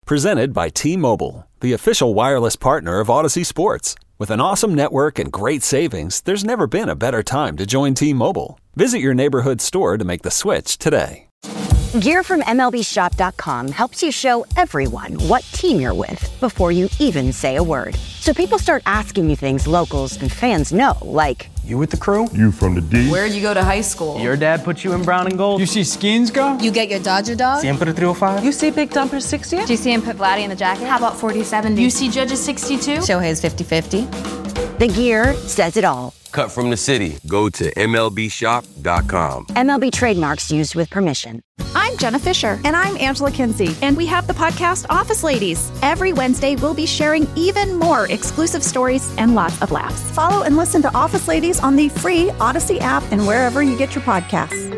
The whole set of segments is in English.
Presented by T-Mobile, the official wireless partner of Odyssey Sports. With an awesome network and great savings, there's never been a better time to join T-Mobile. Visit your neighborhood store to make the switch today. Gear from MLBShop.com helps you show everyone what team you're with before you even say a word. So people start asking you things locals and fans know, like, you with the crew? You from the D? Where'd you go to high school? Your dad put you in brown and gold? You see Skins go? You get your Dodger dog? Siempre 305? You see Big Dumper 60? Do you see him put Vladdy in the jacket? How about 40-70? You see Judge's 62? Shohei's 50-50. the gear says it all. Cut from the city. Go to MLBShop.com. MLB trademarks used with permission. I'm Jenna Fisher. And I'm Angela Kinsey. And we have the podcast Office Ladies. Every Wednesday, we'll be sharing even more exclusive stories and lots of laughs. Follow and listen to Office Ladies on the free Odyssey app and wherever you get your podcasts.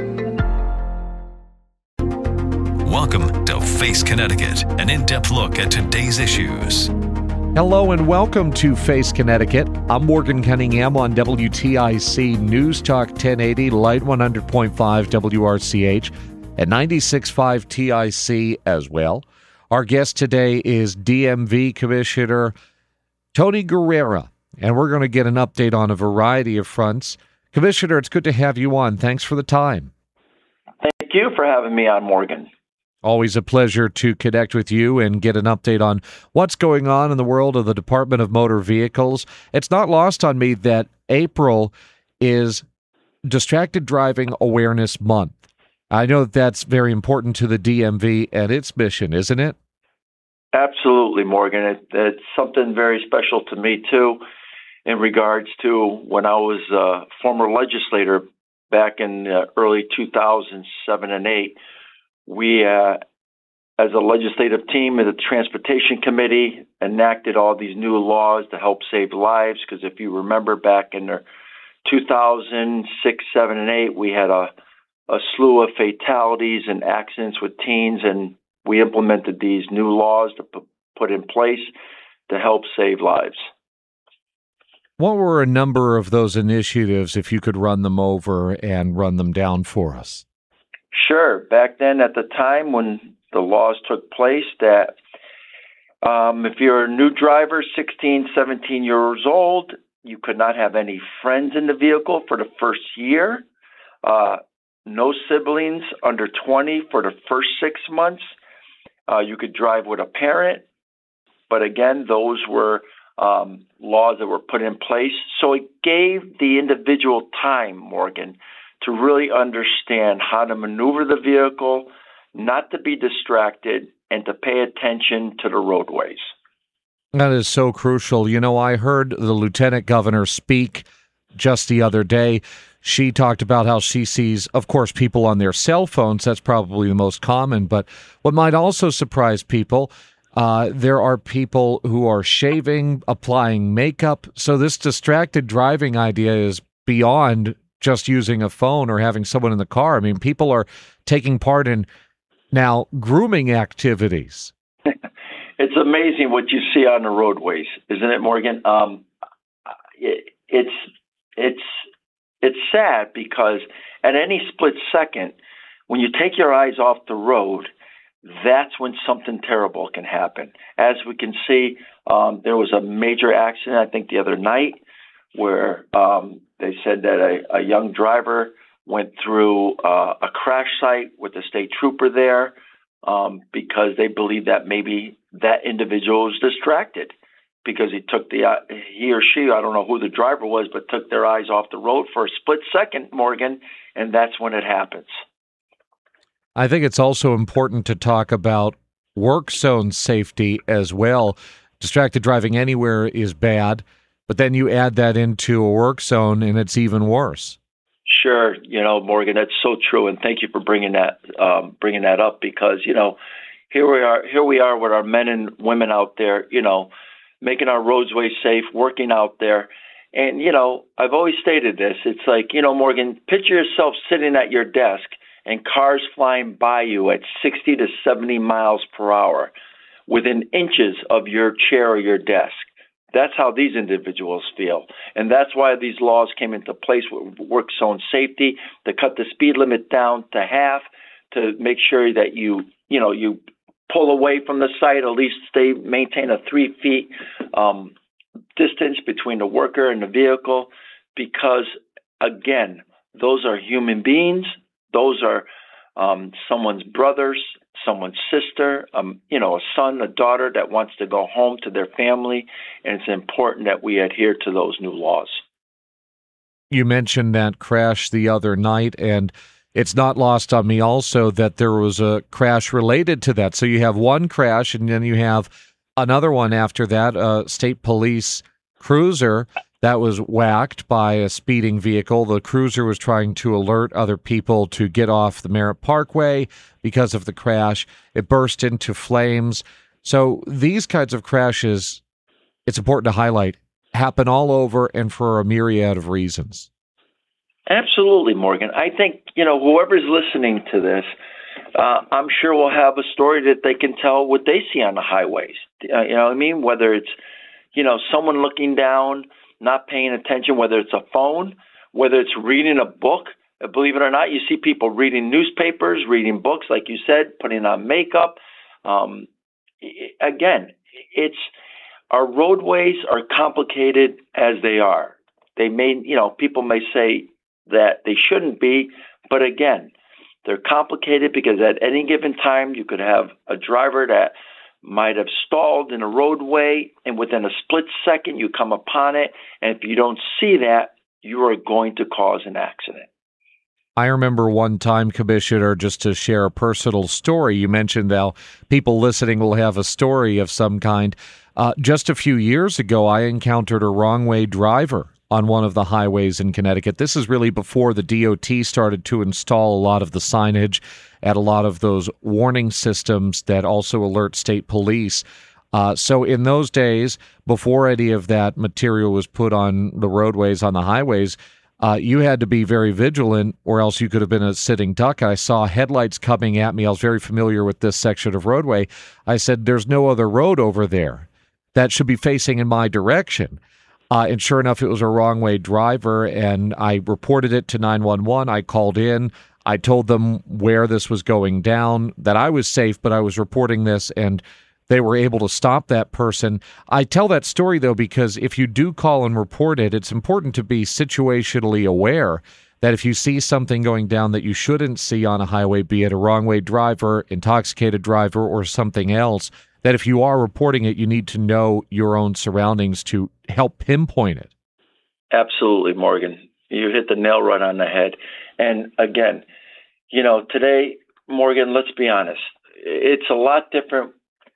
Welcome to Face Connecticut, an in-depth look at today's issues. Hello and welcome to Face Connecticut. I'm Morgan Cunningham on WTIC News Talk 1080, Light 100.5 WRCH, and 96.5 TIC as well. Our guest today is DMV Commissioner Tony Guerrera, and we're going to get an update on a variety of fronts. Commissioner, it's good to have you on. Thanks for the time. Thank you for having me on, Morgan. Always a pleasure to connect with you and get an update on what's going on in the world of the Department of Motor Vehicles. It's not lost on me that April is Distracted Driving Awareness Month. I know that's very important to the DMV and its mission, isn't it? Absolutely, Morgan. It's something very special to me, too, in regards to when I was a former legislator back in the early 2007 and 8. We, as a legislative team in the Transportation Committee, enacted all these new laws to help save lives. Because if you remember back in 2006, 7, and 8, we had a slew of fatalities and accidents with teens, and we implemented these new laws to put in place to help save lives. What were a number of those initiatives, if you could run them over and run them down for us? Sure. Back then, at the time when the laws took place, that if you're a new driver, 16, 17 years old, you could not have any friends in the vehicle for the first year. No siblings under 20 for the first 6 months. You could drive with a parent. But again, those were laws that were put in place. So it gave the individual time, Morgan, to really understand how to maneuver the vehicle, not to be distracted, and to pay attention to the roadways. That is so crucial. You know, I heard the Lieutenant Governor speak just the other day. She talked about how she sees, of course, people on their cell phones. That's probably the most common. But what might also surprise people, there are people who are shaving, applying makeup. So this distracted driving idea is beyond just using a phone or having someone in the car. I mean, people are taking part in now grooming activities. It's amazing what you see on the roadways, isn't it, Morgan? It's sad because at any split second, when you take your eyes off the road, that's when something terrible can happen. As we can see, there was a major accident, I think, the other night where they said that a young driver went through a crash site with a state trooper there because they believe that maybe that individual was distracted because he or she, I don't know who the driver was, but took their eyes off the road for a split second, Morgan, and that's when it happens. I think it's also important to talk about work zone safety as well. Distracted driving anywhere is bad, but then you add that into a work zone and it's even worse. Sure. Morgan, that's so true. And thank you for bringing that up because, here we are with our men and women out there, making our roadways safe, working out there. And, I've always stated this. It's like, Morgan, picture yourself sitting at your desk and cars flying by you at 60 to 70 miles per hour within inches of your chair or your desk. That's how these individuals feel. And that's why these laws came into place with work zone safety, to cut the speed limit down to half, to make sure that you pull away from the site, at least maintain a 3 feet distance between the worker and the vehicle, because again, those are human beings. Those are someone's brothers, someone's sister, a son, a daughter that wants to go home to their family, and it's important that we adhere to those new laws. You mentioned that crash the other night, and it's not lost on me also that there was a crash related to that. So you have one crash, and then you have another one after that, a state police cruiser that was whacked by a speeding vehicle. The cruiser was trying to alert other people to get off the Merritt Parkway because of the crash. It burst into flames. So these kinds of crashes, it's important to highlight, happen all over and for a myriad of reasons. Absolutely, Morgan. I think, whoever's listening to this, I'm sure will have a story that they can tell what they see on the highways. You know what I mean? Whether it's, someone looking down, not paying attention, whether it's a phone, whether it's reading a book. Believe it or not, you see people reading newspapers, reading books, like you said, putting on makeup. Again, our roadways are complicated as they are. They may, people may say that they shouldn't be, but again, they're complicated because at any given time you could have a driver that might have stalled in a roadway, and within a split second you come upon it, and if you don't see that, you are going to cause an accident. I remember one time, Commissioner, just to share a personal story, you mentioned how people listening will have a story of some kind. Just a few years ago, I encountered a wrong-way driver on one of the highways in Connecticut. This is really before the DOT started to install a lot of the signage at a lot of those warning systems that also alert state police. So in those days, before any of that material was put on the roadways, on the highways, you had to be very vigilant or else you could have been a sitting duck. I saw headlights coming at me. I was very familiar with this section of roadway. I said, there's no other road over there that should be facing in my direction. And sure enough, it was a wrong-way driver, and I reported it to 911. I called in. I told them where this was going down, that I was safe, but I was reporting this, and they were able to stop that person. I tell that story, though, because if you do call and report it, it's important to be situationally aware that if you see something going down that you shouldn't see on a highway, be it a wrong-way driver, intoxicated driver, or something else, that if you are reporting it, you need to know your own surroundings to help pinpoint it. Absolutely, Morgan. You hit the nail right on the head. And again, today, Morgan, let's be honest, it's a lot different.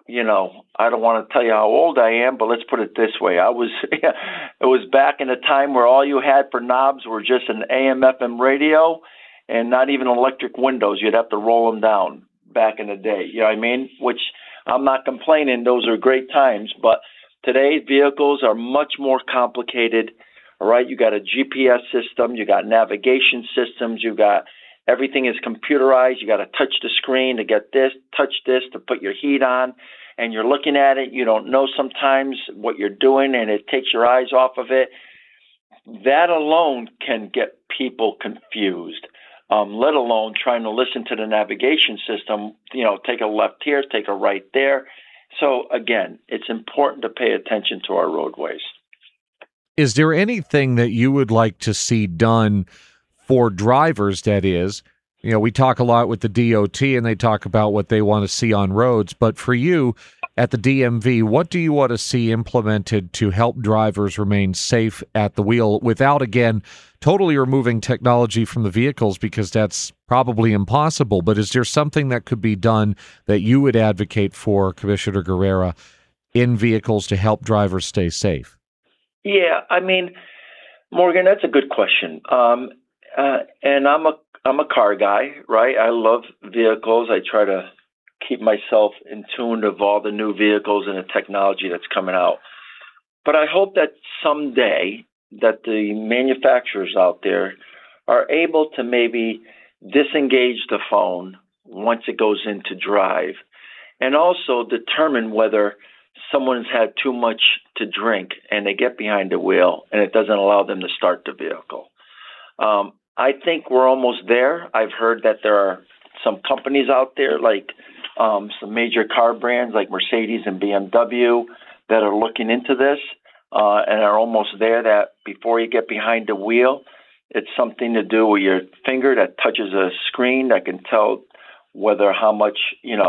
I don't want to tell you how old I am, but let's put it this way. It was back in a time where all you had for knobs were just an AM, FM radio and not even electric windows. You'd have to roll them down back in the day. You know what I mean? Which I'm not complaining. Those are great times. But today's vehicles are much more complicated. All right. You got a GPS system. You got navigation systems. You got everything is computerized. You got to touch the screen to get this, touch this to put your heat on. And you're looking at it. You don't know sometimes what you're doing, and it takes your eyes off of it. That alone can get people confused. Let alone trying to listen to the navigation system, take a left here, take a right there. So again, it's important to pay attention to our roadways. Is there anything that you would like to see done for drivers, that is? We talk a lot with the DOT and they talk about what they want to see on roads, but for you at the DMV, what do you want to see implemented to help drivers remain safe at the wheel without, again, totally removing technology from the vehicles, because that's probably impossible? But is there something that could be done that you would advocate for, Commissioner Guerrera, in vehicles to help drivers stay safe? Yeah, Morgan, that's a good question. And I'm a car guy, right? I love vehicles. I try to keep myself in tune of all the new vehicles and the technology that's coming out. But I hope that someday that the manufacturers out there are able to maybe disengage the phone once it goes into drive, and also determine whether someone's had too much to drink and they get behind the wheel and it doesn't allow them to start the vehicle. I think we're almost there. I've heard that there are some companies out there like some major car brands like Mercedes and BMW that are looking into this and are almost there, that before you get behind the wheel, it's something to do with your finger that touches a screen that can tell whether how much,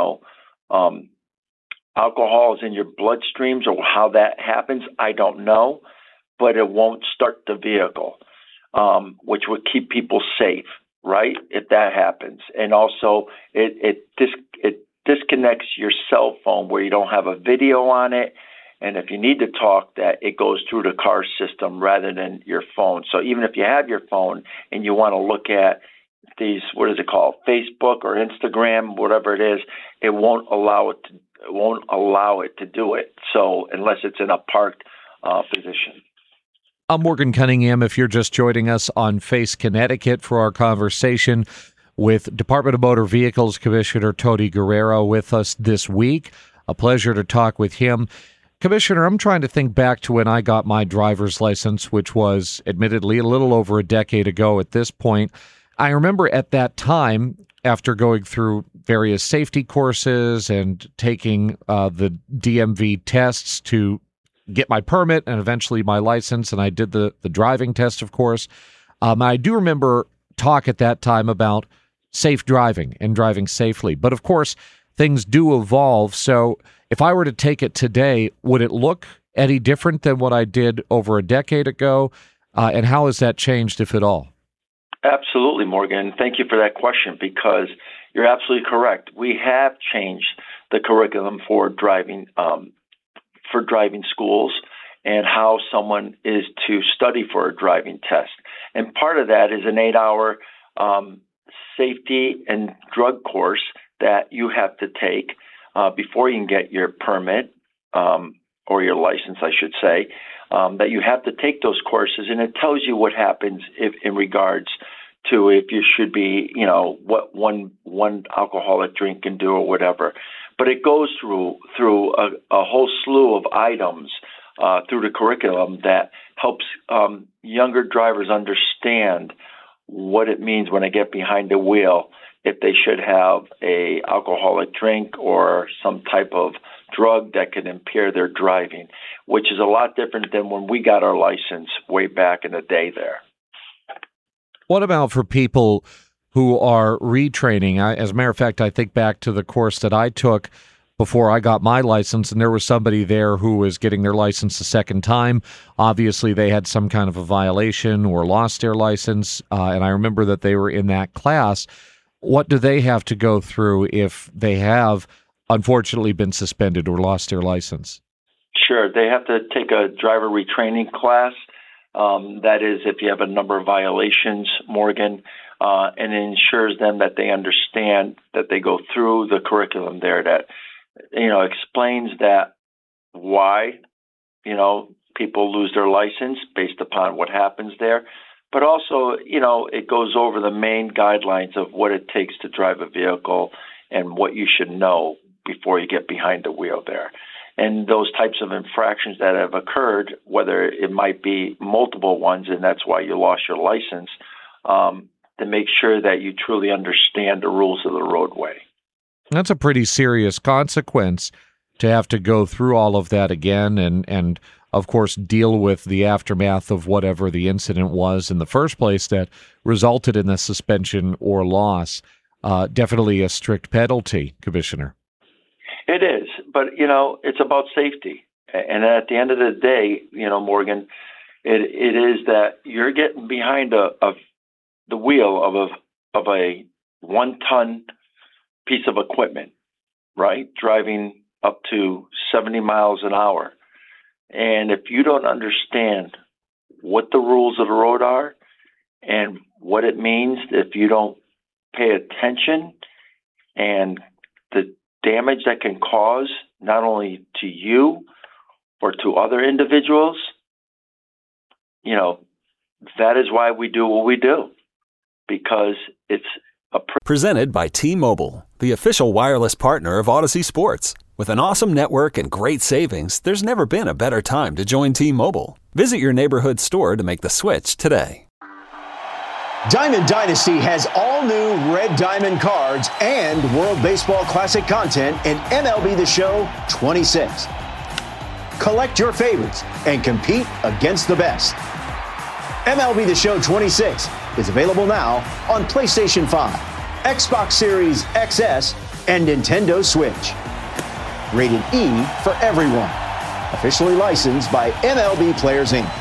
alcohol is in your bloodstreams or how that happens. I don't know, but it won't start the vehicle, which would keep people safe, right? If that happens. And also it disconnects your cell phone where you don't have a video on it. And if you need to talk, that it goes through the car system rather than your phone. So even if you have your phone and you want to look at these, what is it called, Facebook or Instagram, whatever it is, it won't allow it to do it. So unless it's in a parked position. I'm Morgan Cunningham. If you're just joining us on Face Connecticut for our conversation with Department of Motor Vehicles Commissioner Tony Guerrero with us this week, a pleasure to talk with him. Commissioner, I'm trying to think back to when I got my driver's license, which was admittedly a little over a decade ago at this point. I remember at that time, after going through various safety courses and taking the DMV tests to get my permit and eventually my license, and I did the driving test, of course. I do remember talk at that time about safe driving and driving safely. But of course, things do evolve. So if I were to take it today, would it look any different than what I did over a decade ago? And how has that changed, if at all? Absolutely, Morgan. Thank you for that question, because you're absolutely correct. We have changed the curriculum for driving schools and how someone is to study for a driving test. And part of that is an 8-hour safety and drug course that you have to take before you can get your permit or your license, I should say, that you have to take those courses, and it tells you what happens in regards to if you should be, what one alcoholic drink can do or whatever. But it goes through a whole slew of items through the curriculum that helps younger drivers understand what it means when they get behind the wheel, if they should have a alcoholic drink or some type of drug that could impair their driving, which is a lot different than when we got our license way back in the day there. What about for people who are retraining? As a matter of fact, I think back to the course that I took before I got my license, and there was somebody there who was getting their license a second time. Obviously, they had some kind of a violation or lost their license, and I remember that they were in that class. What do they have to go through if they have, unfortunately, been suspended or lost their license? Sure. They have to take a driver retraining class. That is, if you have a number of violations, Morgan, and it ensures them that they understand that they go through the curriculum there that, explains that why, people lose their license based upon what happens there. But also, it goes over the main guidelines of what it takes to drive a vehicle and what you should know before you get behind the wheel there. And those types of infractions that have occurred, whether it might be multiple ones, and that's why you lost your license, to make sure that you truly understand the rules of the roadway. That's a pretty serious consequence to have to go through all of that again and of course, deal with the aftermath of whatever the incident was in the first place that resulted in the suspension or loss. Definitely a strict penalty, Commissioner. It is, but, it's about safety. And at the end of the day, Morgan, it is that you're getting behind the wheel of a 1-ton piece of equipment, right? Driving up to 70 miles an hour. And if you don't understand what the rules of the road are and what it means if you don't pay attention and the damage that can cause not only to you or to other individuals, that is why we do what we do, because it's Presented by T-Mobile, the official wireless partner of Odyssey Sports. With an awesome network and great savings, there's never been a better time to join T-Mobile. Visit your neighborhood store to make the switch today. Diamond Dynasty has all new Red Diamond cards and World Baseball Classic content in MLB The Show 26. Collect your favorites and compete against the best. MLB The Show 26 is available now on PlayStation 5, Xbox Series XS, and Nintendo Switch. Rated E for everyone. Officially licensed by MLB Players Inc.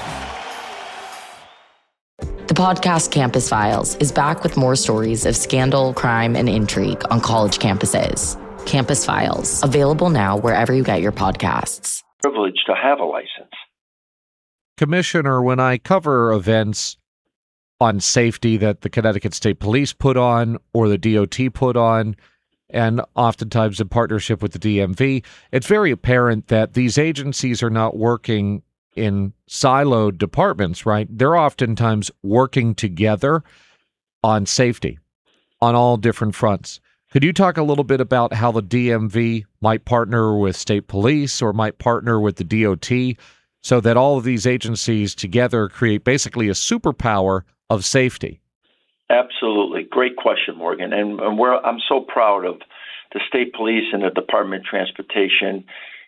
The podcast Campus Files is back with more stories of scandal, crime, and intrigue on college campuses. Campus Files, available now wherever you get your podcasts. Privilege to have a license. Commissioner, when I cover events on safety that the Connecticut State Police put on or the DOT put on, and oftentimes in partnership with the DMV, it's very apparent that these agencies are not working in siloed departments, right? They're oftentimes working together on safety on all different fronts. Could you talk a little bit about how the DMV might partner with state police or might partner with the DOT so that all of these agencies together create basically a superpower of safety? Absolutely. Great question, Morgan. And I'm so proud of the state police and the Department of Transportation.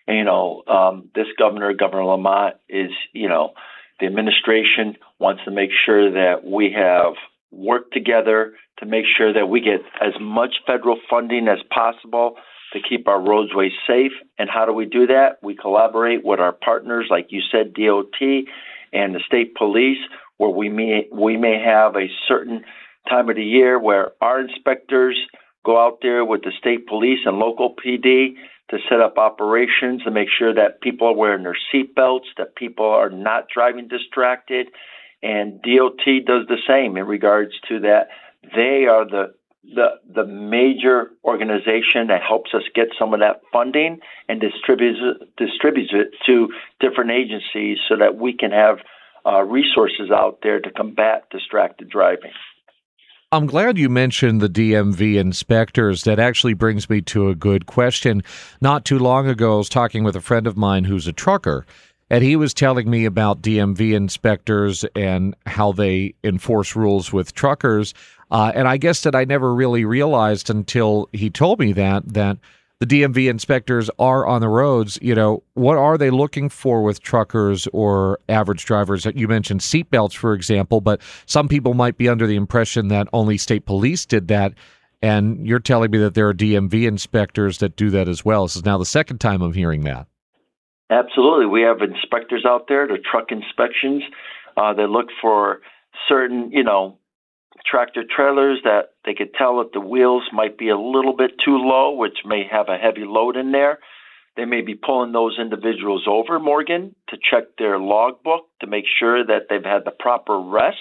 And, this Governor Lamont, is, the administration wants to make sure that we have worked together to make sure that we get as much federal funding as possible to keep our roadways safe. And how do we do that? We collaborate with our partners, like you said, DOT and the state police, where we may have a certain time of the year where our inspectors go out there with the state police and local PD to set up operations to make sure that people are wearing their seatbelts, that people are not driving distracted. And DOT does the same in regards to that. They are the major organization that helps us get some of that funding and distributes it to different agencies so that we can have resources out there to combat distracted driving. I'm glad you mentioned the DMV inspectors. That actually brings me to a good question. Not too long ago, I was talking with a friend of mine who's a trucker, and he was telling me about DMV inspectors and how they enforce rules with truckers. And I guess that I never really realized until he told me that the DMV inspectors are on the roads. What are they looking for with truckers or average drivers? You mentioned seatbelts, for example, but some people might be under the impression that only state police did that. And you're telling me that there are DMV inspectors that do that as well. This is now the second time I'm hearing that. Absolutely. We have inspectors out there, the truck inspections. They look for certain, tractor trailers that they could tell that the wheels might be a little bit too low, which may have a heavy load in there. They may be pulling those individuals over, Morgan, to check their logbook to make sure that they've had the proper rest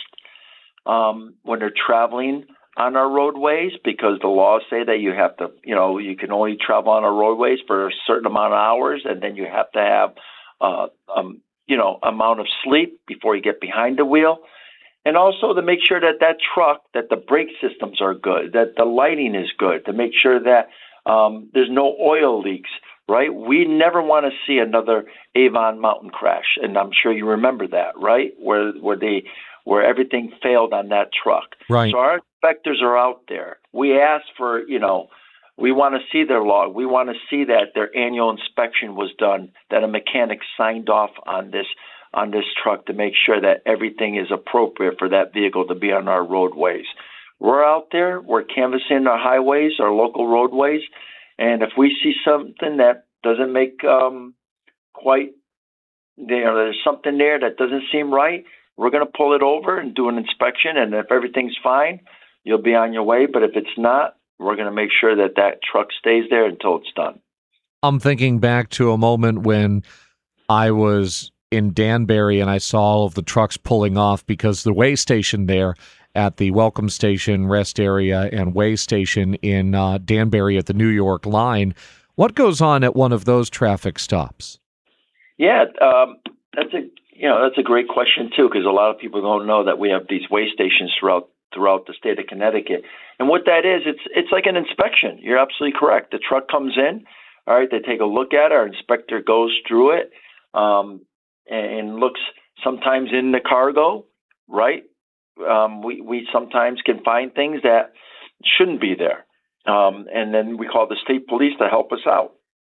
when they're traveling on our roadways, because the laws say that you have to, you can only travel on our roadways for a certain amount of hours, and then you have to have, amount of sleep before you get behind the wheel. And also to make sure that truck, that the brake systems are good, that the lighting is good, to make sure that there's no oil leaks, right? We never want to see another Avon Mountain crash, and I'm sure you remember that, right? Where everything failed on that truck. Right. So our inspectors are out there. We ask for, we want to see their log. We want to see that their annual inspection was done, that a mechanic signed off on this truck to make sure that everything is appropriate for that vehicle to be on our roadways. We're out there, we're canvassing our highways, our local roadways, and if we see something that doesn't make there's something there that doesn't seem right, we're going to pull it over and do an inspection, and if everything's fine, you'll be on your way. But if it's not, we're going to make sure that truck stays there until it's done. I'm thinking back to a moment when I was in Danbury and I saw all of the trucks pulling off because the way station there at the Welcome Station, Rest Area, and way station in Danbury at the New York line. What goes on at one of those traffic stops? Yeah, that's a great question too, because a lot of people don't know that we have these way stations throughout the state of Connecticut. And what that is, it's like an inspection. You're absolutely correct. The truck comes in, all right, they take a look at it, our inspector goes through it, and looks sometimes in the cargo, right? we sometimes can find things that shouldn't be there. And then we call the state police to help us out.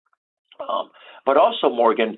But also, Morgan,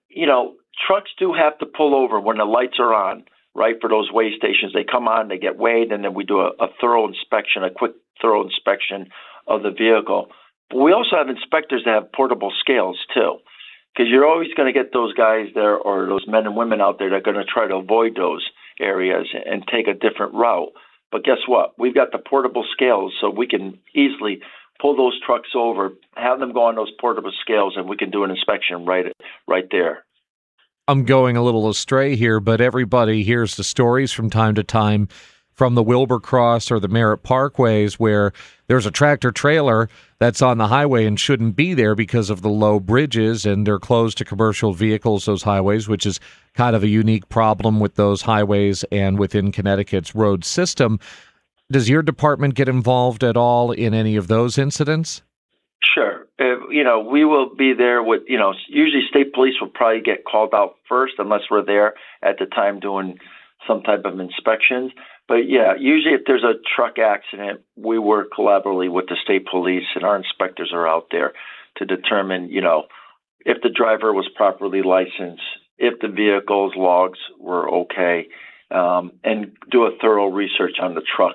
trucks do have to pull over when the lights are on, right, for those weigh stations. They come on, they get weighed, and then we do a thorough inspection, a quick, thorough inspection of the vehicle. But we also have inspectors that have portable scales, too, because you're always going to get those guys there or those men and women out there that are going to try to avoid those areas and take a different route. But guess what? We've got the portable scales, so we can easily pull those trucks over, have them go on those portable scales, and we can do an inspection right there. I'm going a little astray here, but everybody hears the stories from time to time from the Wilbur Cross or the Merritt Parkways where there's a tractor trailer that's on the highway and shouldn't be there because of the low bridges, and they're closed to commercial vehicles, those highways, which is kind of a unique problem with those highways and within Connecticut's road system. Does your department get involved at all in any of those incidents? Sure. We will be there with, usually state police will probably get called out first unless we're there at the time doing some type of inspections. But yeah, usually if there's a truck accident, we work collaboratively with the state police, and our inspectors are out there to determine, if the driver was properly licensed, if the vehicle's logs were okay, and do a thorough research on the truck,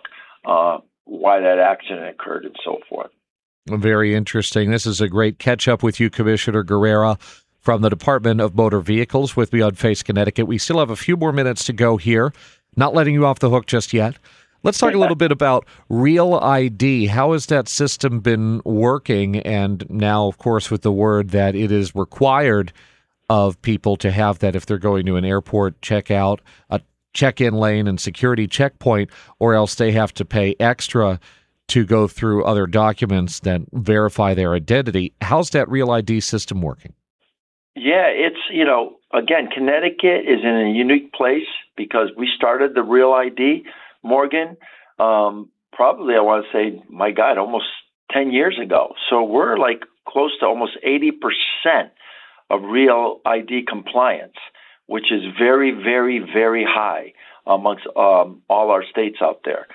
why that accident occurred and so forth. Very interesting. This is a great catch-up with you, Commissioner Guerrera, from the Department of Motor Vehicles with me on Face Connecticut. We still have a few more minutes to go here. Not letting you off the hook just yet. Let's talk a little bit about Real ID. How has that system been working? And now, of course, with the word that it is required of people to have that if they're going to an airport checkout, a check-in lane and security checkpoint, or else they have to pay extra to go through other documents that verify their identity. How's that Real ID system working? Yeah, it's, again, Connecticut is in a unique place because we started the Real ID, Morgan, probably, I want to say, my God, almost 10 years ago. So we're like close to almost 80% of Real ID compliance, which is very, very, very high amongst all our states out there.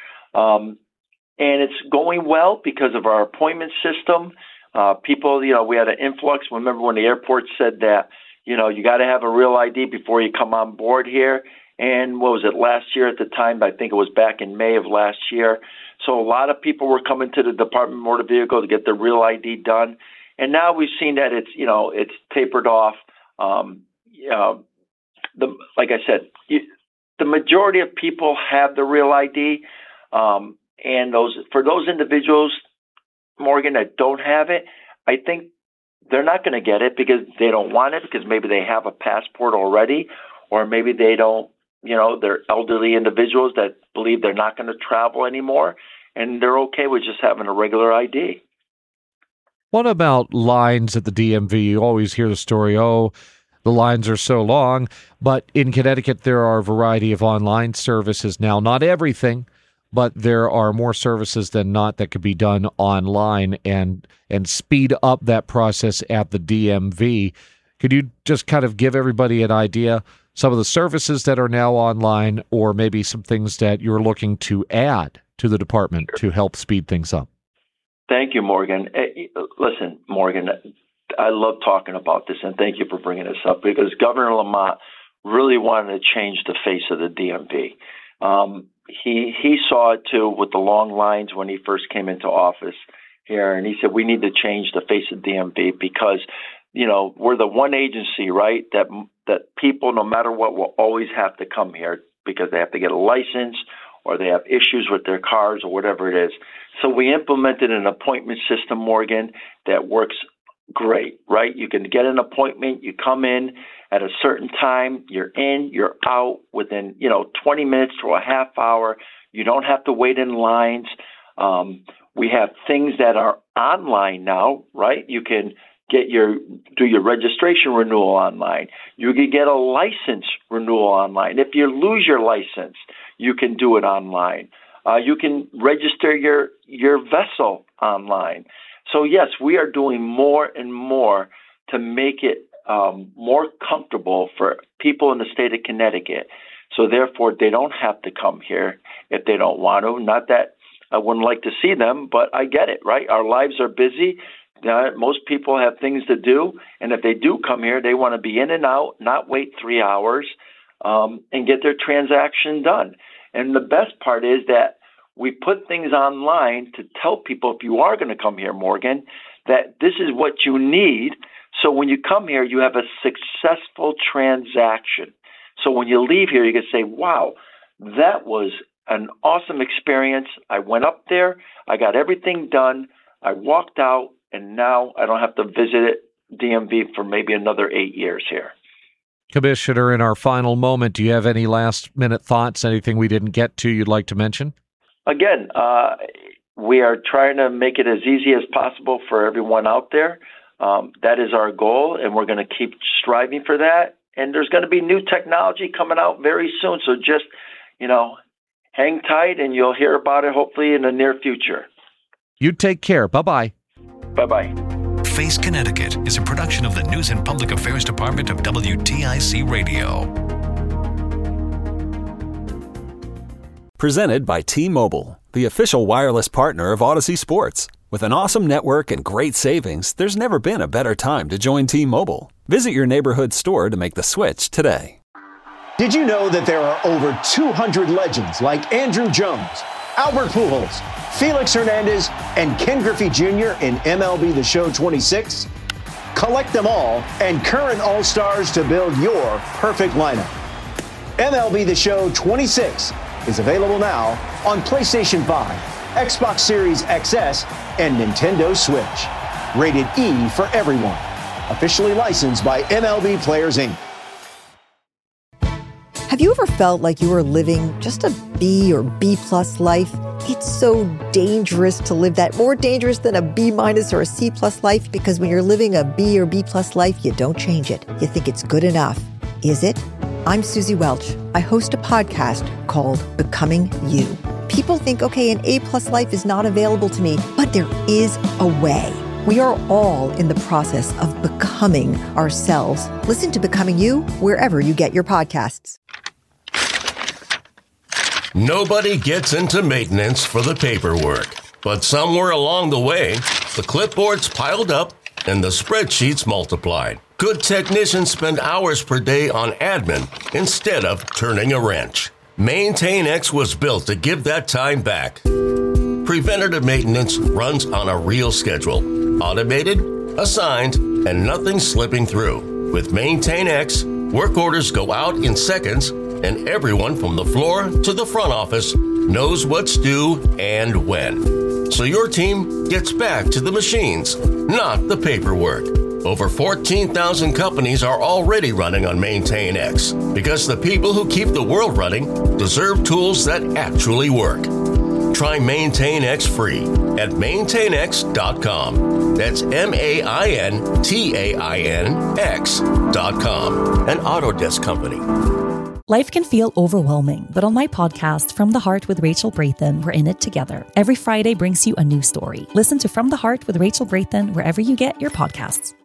And it's going well because of our appointment system. People, we had an influx. Remember when the airport said that, you got to have a Real ID before you come on board here. And what was it, last year at the time? I think it was back in May of last year. So a lot of people were coming to the Department of Motor Vehicles to get their Real ID done. And now we've seen that it's tapered off. Like I said, the majority of people have the Real ID. And for those individuals, Morgan, that don't have it, I think they're not going to get it because they don't want it, because maybe they have a passport already, or maybe they don't, they're elderly individuals that believe they're not going to travel anymore, and they're okay with just having a regular ID. What about lines at the DMV? You always hear the story, the lines are so long, but in Connecticut there are a variety of online services now. Not everything, but there are more services than not that could be done online and speed up that process at the DMV. Could you just kind of give everybody an idea, some of the services that are now online, or maybe some things that you're looking to add to the department to help speed things up? Thank you, Morgan. Listen, Morgan, I love talking about this, and thank you for bringing this up, because Governor Lamont really wanted to change the face of the DMV. He saw it too with the long lines when he first came into office here, and he said we need to change the face of DMV because, we're the one agency, right, that people, no matter what, will always have to come here because they have to get a license or they have issues with their cars or whatever it is. So we implemented an appointment system, Morgan, that works great, right? You can get an appointment, you come in at a certain time, you're in, you're out within, 20 minutes to a half hour. You don't have to wait in lines. We have things that are online now, right? You can do your registration renewal online. You can get a license renewal online. If you lose your license, you can do it online. You can register your vessel online. So yes, we are doing more and more to make it more comfortable for people in the state of Connecticut. So therefore, they don't have to come here if they don't want to. Not that I wouldn't like to see them, but I get it, right? Our lives are busy. Most people have things to do. And if they do come here, they want to be in and out, not wait 3 hours, and get their transaction done. And the best part is that we put things online to tell people, if you are going to come here, Morgan, that this is what you need. So when you come here, you have a successful transaction. So when you leave here, you can say, wow, that was an awesome experience. I went up there, I got everything done, I walked out, and now I don't have to visit DMV for maybe another 8 years here. Commissioner, in our final moment, do you have any last-minute thoughts, anything we didn't get to you'd like to mention? Again, we are trying to make it as easy as possible for everyone out there. That is our goal, and we're going to keep striving for that. And there's going to be new technology coming out very soon. So just, hang tight, and you'll hear about it hopefully in the near future. You take care. Bye-bye. Bye-bye. Face Connecticut is a production of the News and Public Affairs Department of WTIC Radio. Presented by T-Mobile, the official wireless partner of Odyssey Sports. With an awesome network and great savings, there's never been a better time to join T-Mobile. Visit your neighborhood store to make the switch today. Did you know that there are over 200 legends like Andrew Jones, Albert Pujols, Felix Hernandez, and Ken Griffey Jr. in MLB The Show 26? Collect them all and current All-Stars to build your perfect lineup. MLB The Show 26 is available now on PlayStation 5, Xbox Series XS, and Nintendo Switch. Rated E for everyone. Officially licensed by MLB Players, Inc. Have you ever felt like you were living just a B or B+ life? It's so dangerous to live that, more dangerous than a B- or a C+ life, because when you're living a B or B+ life, you don't change it. You think it's good enough. Is it? I'm Susie Welch. I host a podcast called Becoming You. People think, okay, an A+ life is not available to me, but there is a way. We are all in the process of becoming ourselves. Listen to Becoming You wherever you get your podcasts. Nobody gets into maintenance for the paperwork, but somewhere along the way, the clipboards piled up and the spreadsheets multiplied. Good technicians spend hours per day on admin instead of turning a wrench. MaintainX was built to give that time back. Preventative maintenance runs on a real schedule. Automated, assigned, and nothing slipping through. With MaintainX, work orders go out in seconds, and everyone from the floor to the front office knows what's due and when. So your team gets back to the machines, not the paperwork. Over 14,000 companies are already running on MaintainX because the people who keep the world running deserve tools that actually work. Try MaintainX free at maintainx.com. That's MaintainX.com. An Autodesk company. Life can feel overwhelming, but on my podcast, From the Heart with Rachel Brathen, we're in it together. Every Friday brings you a new story. Listen to From the Heart with Rachel Brathen wherever you get your podcasts.